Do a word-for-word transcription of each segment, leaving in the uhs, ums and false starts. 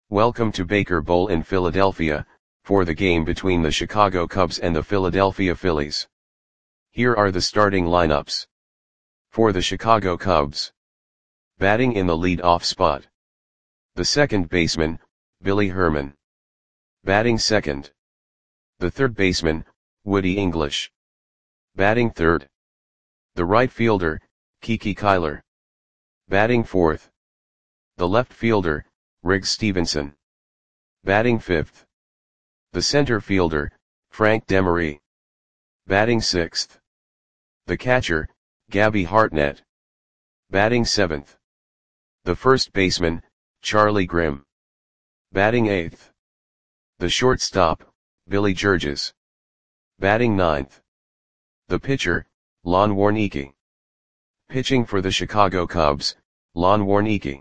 Welcome to Baker Bowl in Philadelphia, for the game between the Chicago Cubs and the Philadelphia Phillies. Here are the starting lineups. For the Chicago Cubs. Batting in the lead-off spot. The second baseman, Billy Herman. Batting second. The third baseman, Woody English. Batting third. The right fielder, Kiki Kyler. Batting fourth. The left fielder, Riggs Stephenson. Batting fifth. The center fielder, Frank Demery. Batting sixth. The catcher, Gabby Hartnett. Batting seventh. The first baseman, Charlie Grimm. Batting eighth. The shortstop, Billy Georges. Batting ninth. The pitcher, Lon Warneke. Pitching for the Chicago Cubs, Lon Warneke.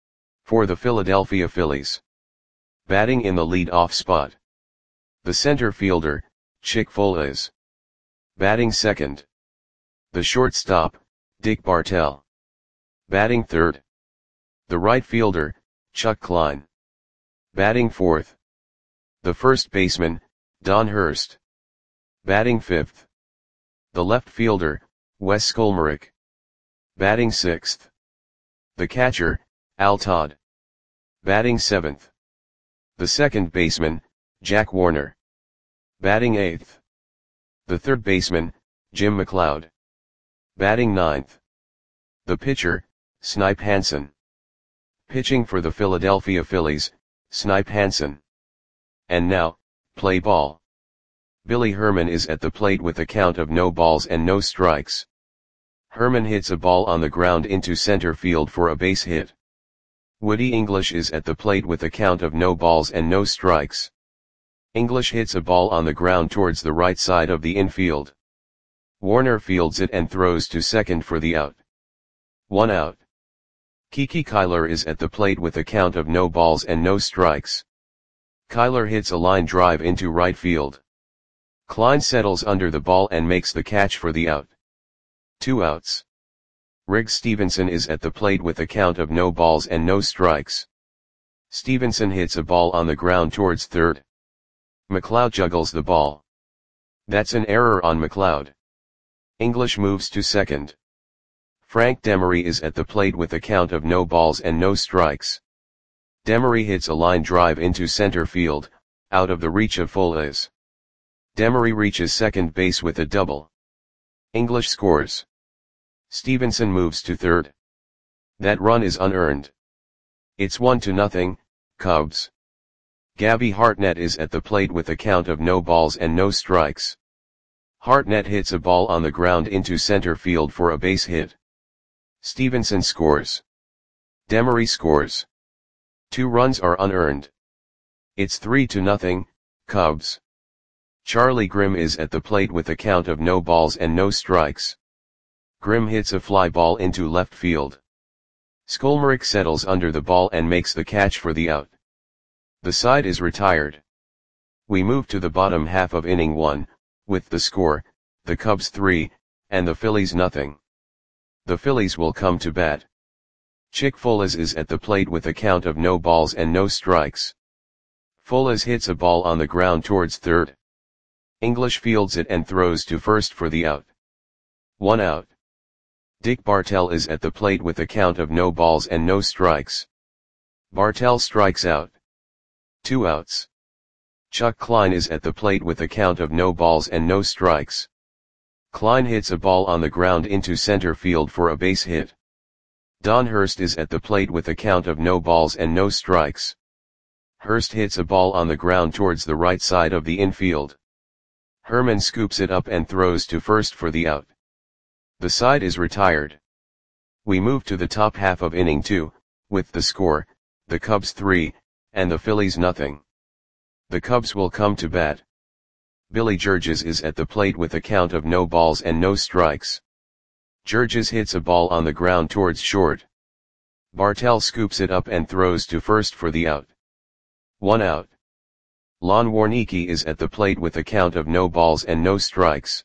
For the Philadelphia Phillies. Batting in the lead-off spot. The center fielder, Chick Foales. Batting second. The shortstop, Dick Bartell. Batting third. The right fielder, Chuck Klein. Batting fourth. The first baseman, Don Hurst. Batting fifth. The left fielder, Wes Skolmerick. Batting sixth. The catcher, Al Todd. Batting seventh. The second baseman, Jack Warner. Batting eighth. The third baseman, Jim McLeod. Batting ninth. The pitcher, Snipe Hansen. Pitching for the Philadelphia Phillies, Snipe Hansen. And now, play ball. Billy Herman is at the plate with a count of no balls and no strikes. Herman hits a ball on the ground into center field for a base hit. Woody English is at the plate with a count of no balls and no strikes. English hits a ball on the ground towards the right side of the infield. Warner fields it and throws to second for the out. One out. Kiki Kyler is at the plate with a count of no balls and no strikes. Kyler hits a line drive into right field. Klein settles under the ball and makes the catch for the out. Two outs. Riggs Stephenson is at the plate with a count of no balls and no strikes. Stephenson hits a ball on the ground towards third. McLeod juggles the ball. That's an error on McLeod. English moves to second. Frank Demery is at the plate with a count of no balls and no strikes. Demery hits a line drive into center field, out of the reach of Foales. Demery reaches second base with a double. English scores. Stephenson moves to third. That run is unearned. It's one to nothing, Cubs. Gabby Hartnett is at the plate with a count of no balls and no strikes. Hartnett hits a ball on the ground into center field for a base hit. Stephenson scores. Demery scores. Two runs are unearned. It's three to nothing, Cubs. Charlie Grimm is at the plate with a count of no balls and no strikes. Grimm hits a fly ball into left field. Skolmerick settles under the ball and makes the catch for the out. The side is retired. We move to the bottom half of inning one, with the score, the Cubs three, and the Phillies nothing. The Phillies will come to bat. Chick Foales is at the plate with a count of no balls and no strikes. Foales hits a ball on the ground towards third. English fields it and throws to first for the out. One out. Dick Bartell is at the plate with a count of no balls and no strikes. Bartell strikes out. Two outs. Chuck Klein is at the plate with a count of no balls and no strikes. Klein hits a ball on the ground into center field for a base hit. Don Hurst is at the plate with a count of no balls and no strikes. Hurst hits a ball on the ground towards the right side of the infield. Herman scoops it up and throws to first for the out. The side is retired. We move to the top half of inning two, with the score, the Cubs three, and the Phillies nothing. The Cubs will come to bat. Billy Georges is at the plate with a count of no balls and no strikes. Georges hits a ball on the ground towards short. Bartell scoops it up and throws to first for the out. One out. Lon Warneke is at the plate with a count of no balls and no strikes.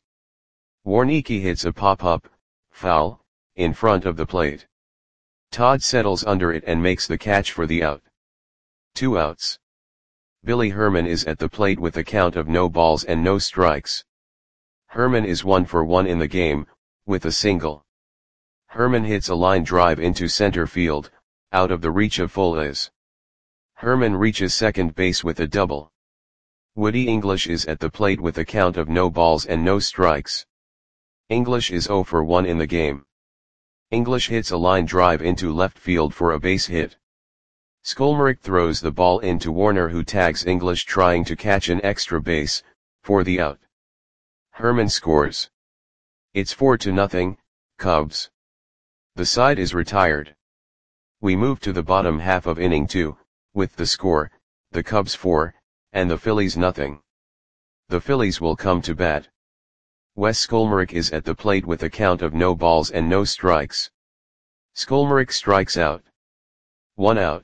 Warneke hits a pop-up, foul, in front of the plate. Todd settles under it and makes the catch for the out. Two outs. Billy Herman is at the plate with a count of no balls and no strikes. Herman is one for one in the game, with a single. Herman hits a line drive into center field, out of the reach of Fullez. Herman reaches second base with a double. Woody English is at the plate with a count of no balls and no strikes. English is zero for one in the game. English hits a line drive into left field for a base hit. Skolmerick throws the ball into Warner, who tags English trying to catch an extra base, for the out. Herman scores. It's four to nothing, Cubs. The side is retired. We move to the bottom half of inning two, with the score, the Cubs four, and the Phillies nothing. The Phillies will come to bat. Wes Skolmerick is at the plate with a count of no balls and no strikes. Skolmerick strikes out. One out.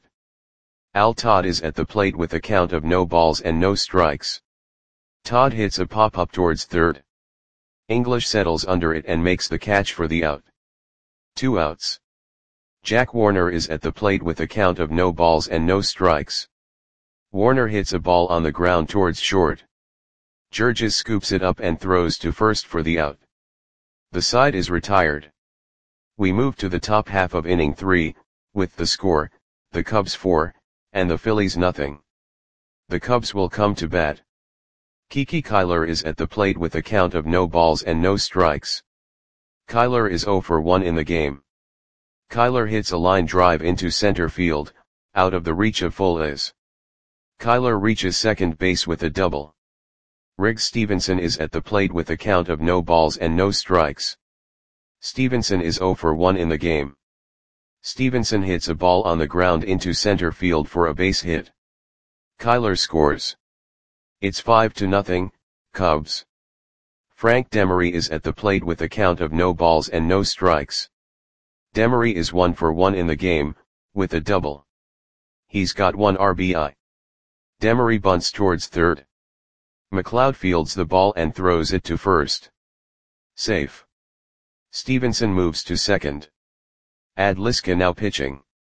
Al Todd is at the plate with a count of no balls and no strikes. Todd hits a pop-up towards third. English settles under it and makes the catch for the out. Two outs. Jack Warner is at the plate with a count of no balls and no strikes. Warner hits a ball on the ground towards short. Georges scoops it up and throws to first for the out. The side is retired. We move to the top half of inning three, with the score, the Cubs four, and the Phillies nothing. The Cubs will come to bat. Kiki Kyler is at the plate with a count of no balls and no strikes. Kyler is zero for one in the game. Kyler hits a line drive into center field, out of the reach of Fullez. Kyler reaches second base with a double. Riggs Stevenson is at the plate with a count of no balls and no strikes. Stevenson is zero for one in the game. Stevenson hits a ball on the ground into center field for a base hit. Kyler scores. It's five to nothing, Cubs. Frank Demery is at the plate with a count of no balls and no strikes. Demery is one for one in the game, with a double. He's got one R B I. Demery bunts towards third. McLeod fields the ball and throws it to first. Safe. Stevenson moves to second. Ad Liska now pitching.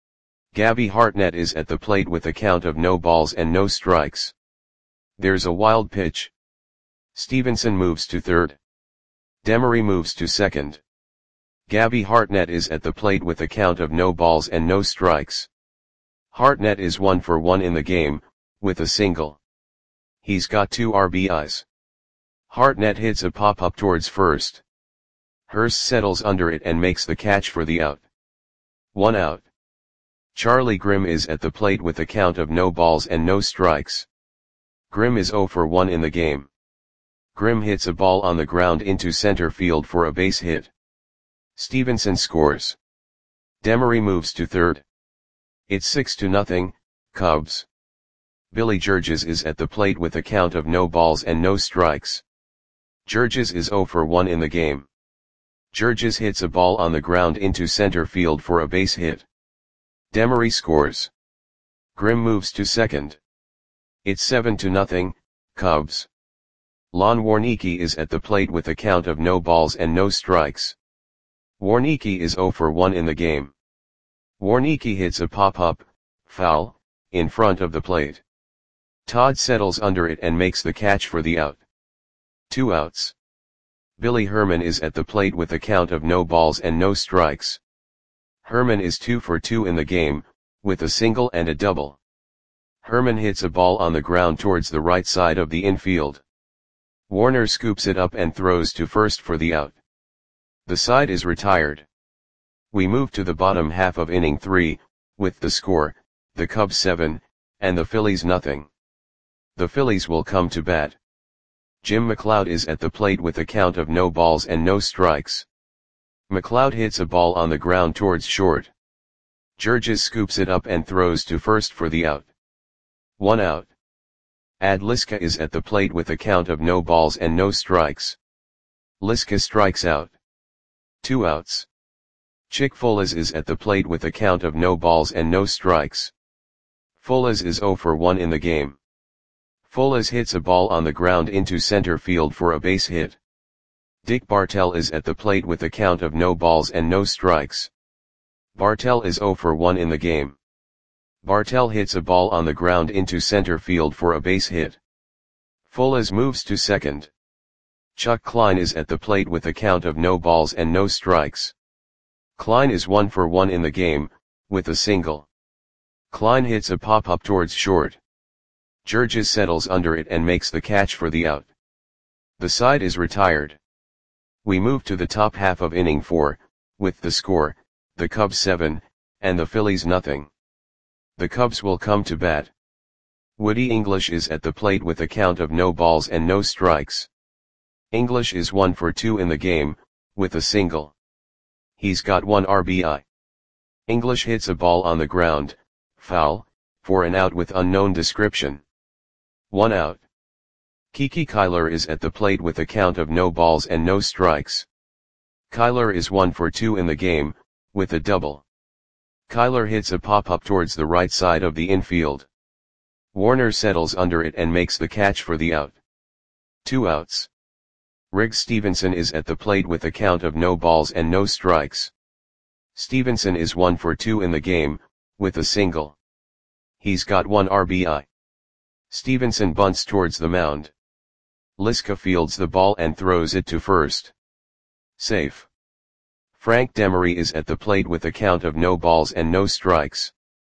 Gabby Hartnett is at the plate with a count of no balls and no strikes. There's a wild pitch. Stevenson moves to third. Demery moves to second. Gabby Hartnett is at the plate with a count of no balls and no strikes. Hartnett is one for one in the game, with a single. He's got two R B Is. Hartnett hits a pop-up towards first. Hurst settles under it and makes the catch for the out. One out. Charlie Grimm is at the plate with a count of no balls and no strikes. Grimm is zero for one in the game. Grimm hits a ball on the ground into center field for a base hit. Stevenson scores. Demery moves to third. It's six to nothing, Cubs. Billy Georges is at the plate with a count of no balls and no strikes. Georges is zero for one in the game. Georges hits a ball on the ground into center field for a base hit. Demery scores. Grimm moves to second. It's seven to nothing, Cubs. Lon Warneke is at the plate with a count of no balls and no strikes. Warneke is zero for one in the game. Warneke hits a pop-up, foul, in front of the plate. Todd settles under it and makes the catch for the out. Two outs. Billy Herman is at the plate with a count of no balls and no strikes. Herman is two for two in the game, with a single and a double. Herman hits a ball on the ground towards the right side of the infield. Warner scoops it up and throws to first for the out. The side is retired. We move to the bottom half of inning three, with the score, the Cubs seven, and the Phillies nothing. The Phillies will come to bat. Jim McLeod is at the plate with a count of no balls and no strikes. McLeod hits a ball on the ground towards short. Georges scoops it up and throws to first for the out. One out. Ad Liska is at the plate with a count of no balls and no strikes. Liska strikes out. Two outs. Chick Fullez is at the plate with a count of no balls and no strikes. Fullez is zero for one in the game. Fullez hits a ball on the ground into center field for a base hit. Dick Bartell is at the plate with a count of no balls and no strikes. Bartell is zero for one in the game. Bartel hits a ball on the ground into center field for a base hit. Fullez moves to second. Chuck Klein is at the plate with a count of no balls and no strikes. Klein is one for one in the game, with a single. Klein hits a pop-up towards short. Georges settles under it and makes the catch for the out. The side is retired. We move to the top half of inning four, with the score, the Cubs seven, and the Phillies nothing. The Cubs will come to bat. Woody English is at the plate with a count of no balls and no strikes. English is one for two in the game, with a single. He's got one R B I. English hits a ball on the ground, foul, for an out with unknown description. One out. Kiki Kyler is at the plate with a count of no balls and no strikes. Kyler is one for two in the game, with a double. Kyler hits a pop-up towards the right side of the infield. Warner settles under it and makes the catch for the out. Two outs. Riggs Stevenson is at the plate with a count of no balls and no strikes. Stevenson is one for two in the game, with a single. He's got one R B I. Stevenson bunts towards the mound. Liska fields the ball and throws it to first. Safe. Frank Demery is at the plate with a count of no balls and no strikes.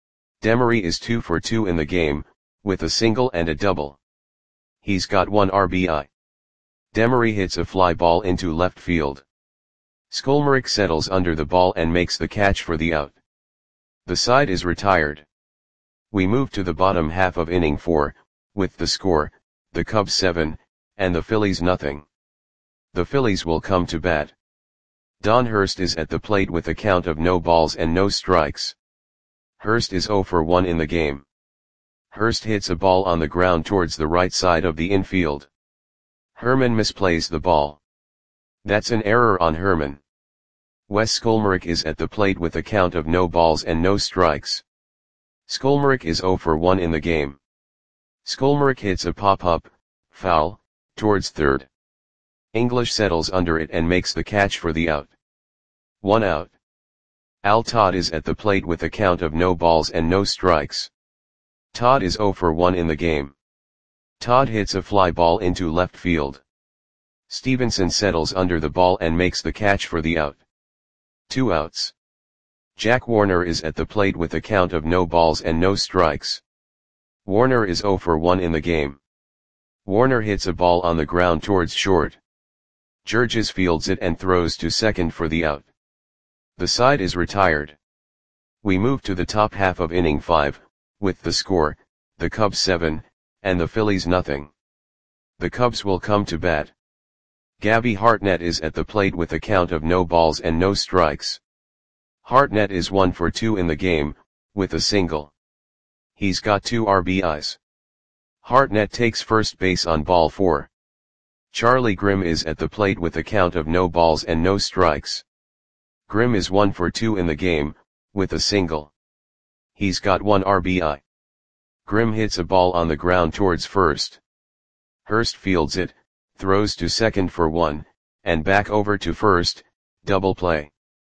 Demery is two for two in the game, with a single and a double. He's got one R B I. Demery hits a fly ball into left field. Skolmerick settles under the ball and makes the catch for the out. The side is retired. We move to the bottom half of inning four, with the score, the Cubs seven, and the Phillies nothing. The Phillies will come to bat. Don Hurst is at the plate with a count of no balls and no strikes. Hurst is zero for one in the game. Hurst hits a ball on the ground towards the right side of the infield. Herman misplays the ball. That's an error on Herman. Wes Skolmerick is at the plate with a count of no balls and no strikes. Skolmerick is zero for one in the game. Skolmerick hits a pop-up, foul, towards third. English settles under it and makes the catch for the out. One out. Al Todd is at the plate with a count of no balls and no strikes. Todd is zero for one in the game. Todd hits a fly ball into left field. Stevenson settles under the ball and makes the catch for the out. Two outs. Jack Warner is at the plate with a count of no balls and no strikes. Warner is zero for one in the game. Warner hits a ball on the ground towards short. Georges fields it and throws to second for the out. The side is retired. We move to the top half of inning five, with the score, the Cubs seven, and the Phillies nothing. The Cubs will come to bat. Gabby Hartnett is at the plate with a count of no balls and no strikes. Hartnett is one for two in the game, with a single. He's got two R B Is. Hartnett takes first base on ball four. Charlie Grimm is at the plate with a count of no balls and no strikes. Grimm is one for two in the game, with a single. He's got one R B I. Grimm hits a ball on the ground towards first. Hurst fields it, throws to second for one, and back over to first, double play.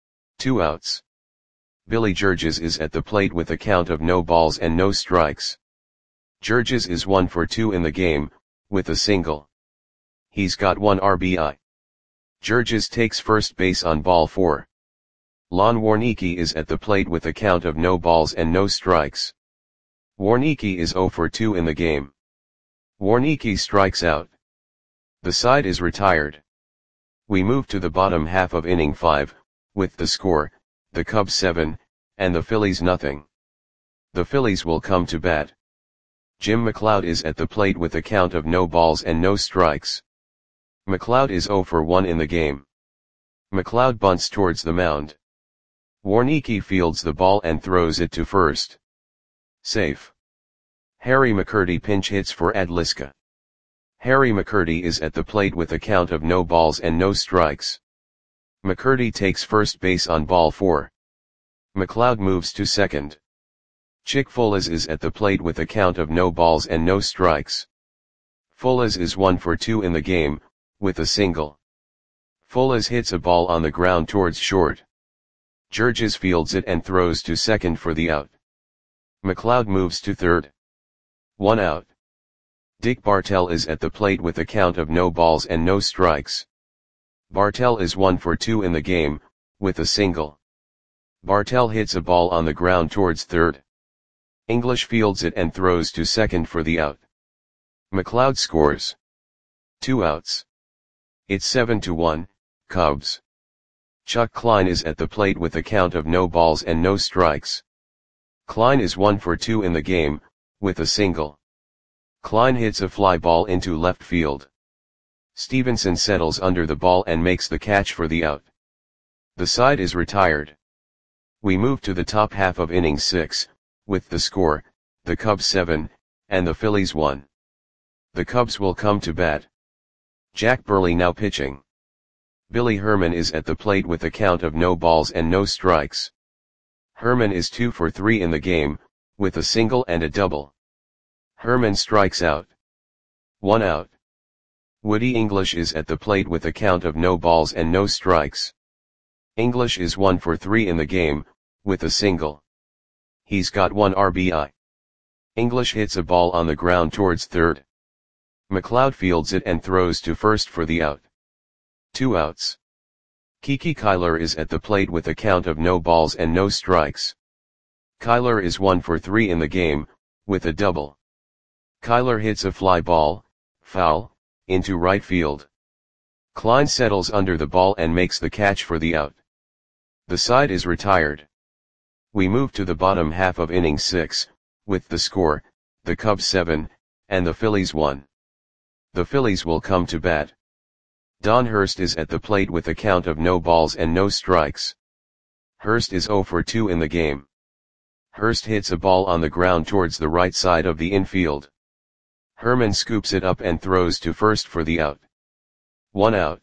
Two outs. Billy Georges is at the plate with a count of no balls and no strikes. Georges is one for two in the game, with a single. He's got one R B I. Georges takes first base on ball four. Lon Warneke is at the plate with a count of no balls and no strikes. Warneke is zero for two in the game. Warneke strikes out. The side is retired. We move to the bottom half of inning five, with the score, the Cubs seven, and the Phillies nothing. The Phillies will come to bat. Jim McLeod is at the plate with a count of no balls and no strikes. McLeod is zero for one in the game. McLeod bunts towards the mound. Warneke fields the ball and throws it to first. Safe. Harry McCurdy pinch hits for Ed Liska. Harry McCurdy is at the plate with a count of no balls and no strikes. McCurdy takes first base on ball four. McLeod moves to second. Chick Fullez is at the plate with a count of no balls and no strikes. Fullez is one for two in the game, with a single. Fullez hits a ball on the ground towards short. Georges fields it and throws to second for the out. McLeod moves to third. One out. Dick Bartell is at the plate with a count of no balls and no strikes. Bartell is one for two in the game, with a single. Bartell hits a ball on the ground towards third. English fields it and throws to second for the out. McLeod scores. Two outs. It's seven to one, Cubs. Chuck Klein is at the plate with a count of no balls and no strikes. Klein is one for two in the game, with a single. Klein hits a fly ball into left field. Stevenson settles under the ball and makes the catch for the out. The side is retired. We move to the top half of inning six, with the score, the Cubs seven, and the Phillies one. The Cubs will come to bat. Jack Burley now pitching. Billy Herman is at the plate with a count of no balls and no strikes. Herman is two for three in the game, with a single and a double. Herman strikes out. One out. Woody English is at the plate with a count of no balls and no strikes. English is one for three in the game, with a single. He's got one R B I. English hits a ball on the ground towards third. McLeod fields it and throws to first for the out. Two outs. Kiki Kyler is at the plate with a count of no balls and no strikes. Kyler is one for three in the game, with a double. Kyler hits a fly ball, foul, into right field. Klein settles under the ball and makes the catch for the out. The side is retired. We move to the bottom half of inning six, with the score, the Cubs seven, and the Phillies one. The Phillies will come to bat. Don Hurst is at the plate with a count of no balls and no strikes. Hurst is zero for two in the game. Hurst hits a ball on the ground towards the right side of the infield. Herman scoops it up and throws to first for the out. One out.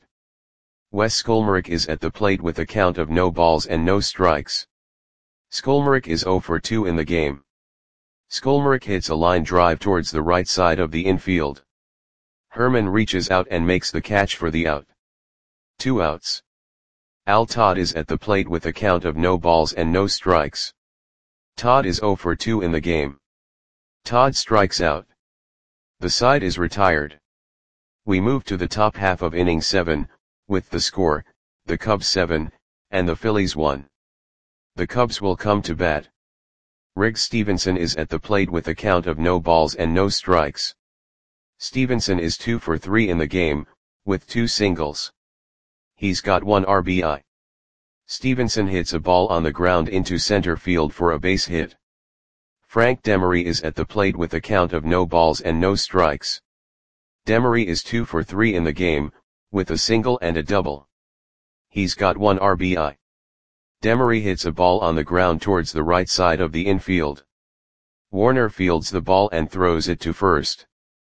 Wes Skolmerick is at the plate with a count of no balls and no strikes. Skolmerick is zero for two in the game. Skolmerick hits a line drive towards the right side of the infield. Herman reaches out and makes the catch for the out. Two outs. Al Todd is at the plate with a count of no balls and no strikes. Todd is zero for two in the game. Todd strikes out. The side is retired. We move to the top half of inning seven, with the score, the Cubs seven, and the Phillies one. The Cubs will come to bat. Riggs Stevenson is at the plate with a count of no balls and no strikes. Stevenson is two for three in the game, with two singles. He's got one R B I. Stevenson hits a ball on the ground into center field for a base hit. Frank Demery is at the plate with a count of no balls and no strikes. Demery is two for three in the game, with a single and a double. He's got one R B I. Demery hits a ball on the ground towards the right side of the infield. Warner fields the ball and throws it to first.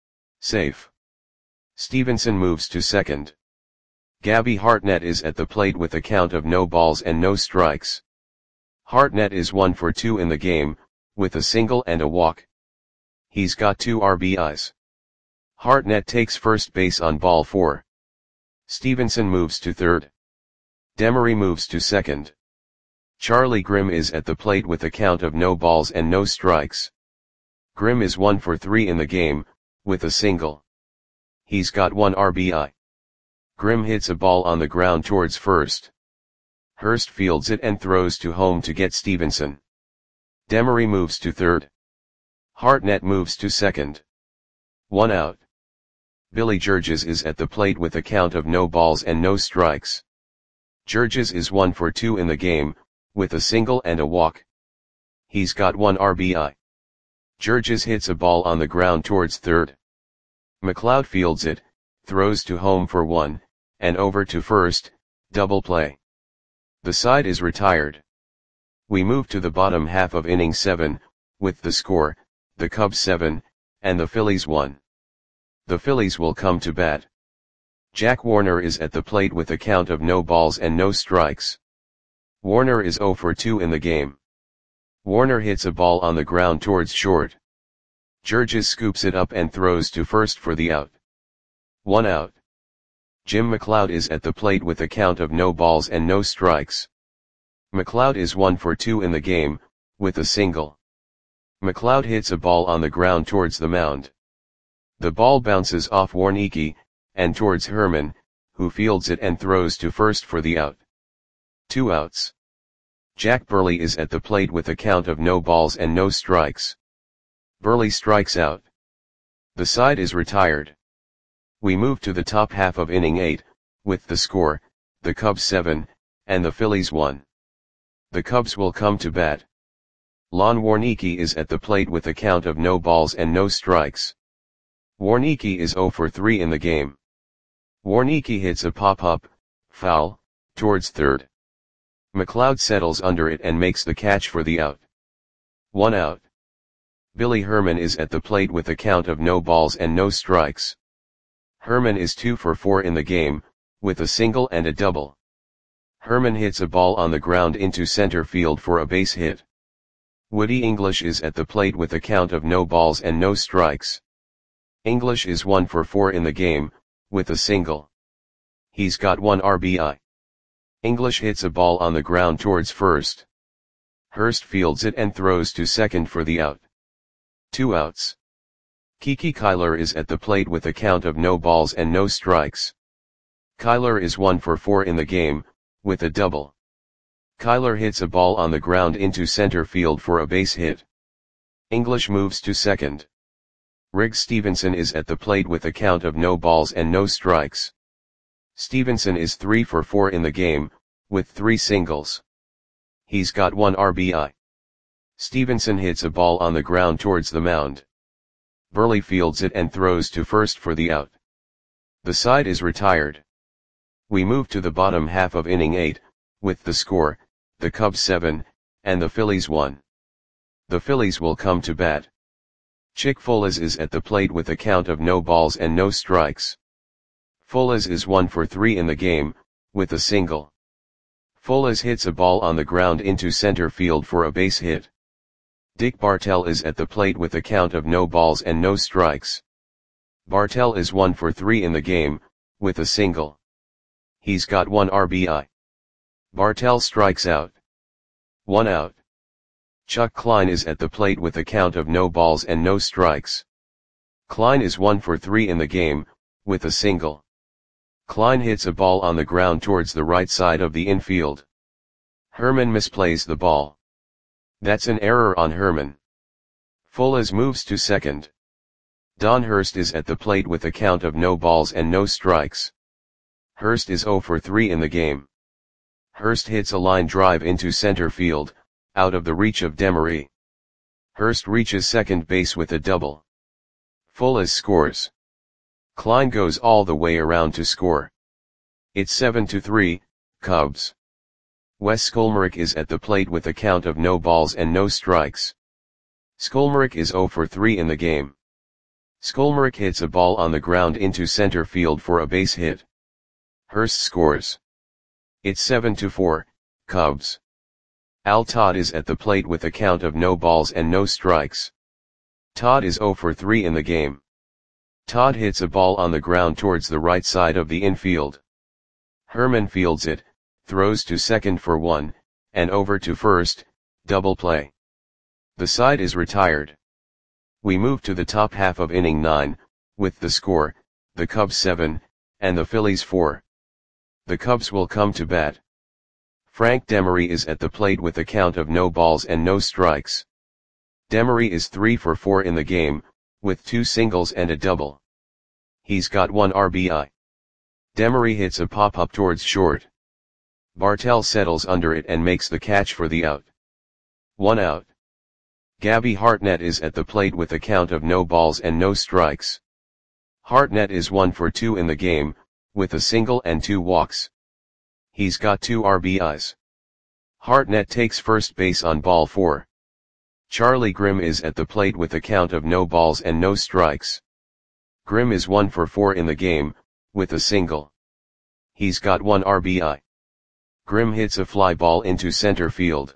Safe. Stevenson moves to second. Gabby Hartnett is at the plate with a count of no balls and no strikes. Hartnett is one for two in the game, with a single and a walk. He's got two R B Is. Hartnett takes first base on ball four. Stevenson moves to third. Demery moves to second. Charlie Grimm is at the plate with a count of no balls and no strikes. Grimm is one for three in the game, with a single. He's got one R B I. Grimm hits a ball on the ground towards first. Hurst fields it and throws to home to get Stevenson. Demery moves to third. Hartnett moves to second. One out. Billy Georges is at the plate with a count of no balls and no strikes. Georges is one for two in the game, with a single and a walk. He's got one R B I. Georges hits a ball on the ground towards third. McLeod fields it, throws to home for one, and over to first, double play. The side is retired. We move to the bottom half of inning seven, with the score, the Cubs seven, and the Phillies one. The Phillies will come to bat. Jack Warner is at the plate with a count of no balls and no strikes. Warner is zero for two in the game. Warner hits a ball on the ground towards short. Georges scoops it up and throws to first for the out. One out. Jim McLeod is at the plate with a count of no balls and no strikes. McLeod is one for two in the game, with a single. McLeod hits a ball on the ground towards the mound. The ball bounces off Warneke, and towards Herman, who fields it and throws to first for the out. Two outs. Jack Burley is at the plate with a count of no balls and no strikes. Burley strikes out. The side is retired. We move to the top half of inning eight, with the score, the Cubs seven, and the Phillies one. The Cubs will come to bat. Lon Warneke is at the plate with a count of no balls and no strikes. Warneke is oh for three in the game. Warneke hits a pop-up, foul, towards third. McLeod settles under it and makes the catch for the out. One out. Billy Herman is at the plate with a count of no balls and no strikes. Herman is two for four in the game, with a single and a double. Herman hits a ball on the ground into center field for a base hit. Woody English is at the plate with a count of no balls and no strikes. English is one for four in the game, with a single. He's got one R B I. English hits a ball on the ground towards first. Hurst fields it and throws to second for the out. Two outs. Kiki Kyler is at the plate with a count of no balls and no strikes. Kyler is one for four in the game, with a double. Kyler hits a ball on the ground into center field for a base hit. English moves to second. Riggs Stevenson is at the plate with a count of no balls and no strikes. Stevenson is three for four in the game, with three singles. He's got one R B I. Stevenson hits a ball on the ground towards the mound. Burley fields it and throws to first for the out. The side is retired. We move to the bottom half of inning eight, with the score, the Cubs seven, and the Phillies one. The Phillies will come to bat. Chick Folas is at the plate with a count of no balls and no strikes. Folas is one for three in the game, with a single. Folas hits a ball on the ground into center field for a base hit. Dick Bartell is at the plate with a count of no balls and no strikes. Bartell is one for three in the game, with a single. He's got one R B I. Bartell strikes out. One out. Chuck Klein is at the plate with a count of no balls and no strikes. Klein is one for three in the game, with a single. Klein hits a ball on the ground towards the right side of the infield. Herman misplays the ball. That's an error on Herman. Folas moves to second. Don Hurst is at the plate with a count of no balls and no strikes. Hurst is oh for three in the game. Hurst hits a line drive into center field, out of the reach of Demery. Hurst reaches second base with a double. Folas scores. Klein goes all the way around to score. It's seven to three, Cubs. Wes Skolmerick is at the plate with a count of no balls and no strikes. Skolmerick is oh for three in the game. Skolmerick hits a ball on the ground into center field for a base hit. Hurst scores. It's seven to four, Cubs. Al Todd is at the plate with a count of no balls and no strikes. Todd is oh for three in the game. Todd hits a ball on the ground towards the right side of the infield. Herman fields it, throws to second for one, and over to first, double play. The side is retired. We move to the top half of inning nine, with the score, the Cubs seven, and the Phillies four. The Cubs will come to bat. Frank Demery is at the plate with a count of no balls and no strikes. Demery is three for four in the game, with two singles and a double. He's got one R B I. Demery hits a pop-up towards short. Bartell settles under it and makes the catch for the out. One out. Gabby Hartnett is at the plate with a count of no balls and no strikes. Hartnett is one for two in the game, with a single and two walks. He's got two R B Is. Hartnett takes first base on ball four. Charlie Grimm is at the plate with a count of no balls and no strikes. Grimm is one for four in the game, with a single. He's got one R B I. Grimm hits a fly ball into center field.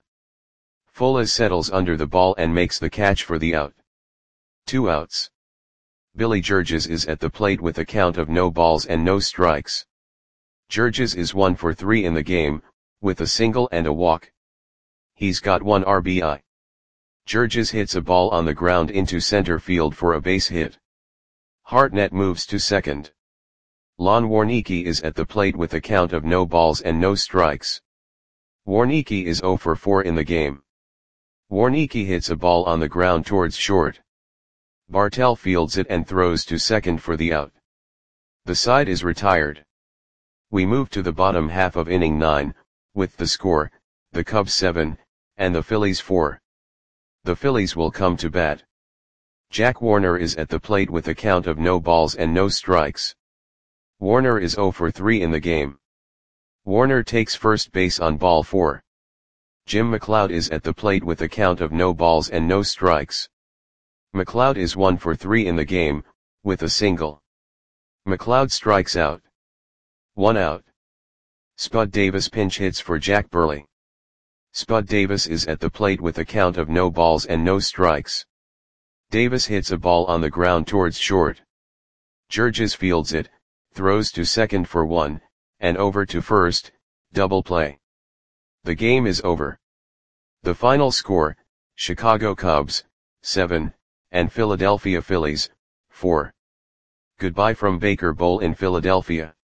Folas settles under the ball and makes the catch for the out. Two outs. Billy Georges is at the plate with a count of no balls and no strikes. Georges is one for three in the game, with a single and a walk. He's got one R B I. Georges hits a ball on the ground into center field for a base hit. Hartnett moves to second. Lon Warnecki is at the plate with a count of no balls and no strikes. Warnecki is zero for four in the game. Warnecki hits a ball on the ground towards short. Bartell fields it and throws to second for the out. The side is retired. We move to the bottom half of inning nine, with the score, the Cubs seven, and the Phillies four. The Phillies will come to bat. Jack Warner is at the plate with a count of no balls and no strikes. Warner is zero for three in the game. Warner takes first base on ball four. Jim McLeod is at the plate with a count of no balls and no strikes. McLeod is one for three in the game, with a single. McLeod strikes out. One out. Spud Davis pinch hits for Jack Burley. Spud Davis is at the plate with a count of no balls and no strikes. Davis hits a ball on the ground towards short. Georges fields it, throws to second for one, and over to first, double play. The game is over. The final score, Chicago Cubs, seven, and Philadelphia Phillies, four. Goodbye from Baker Bowl in Philadelphia.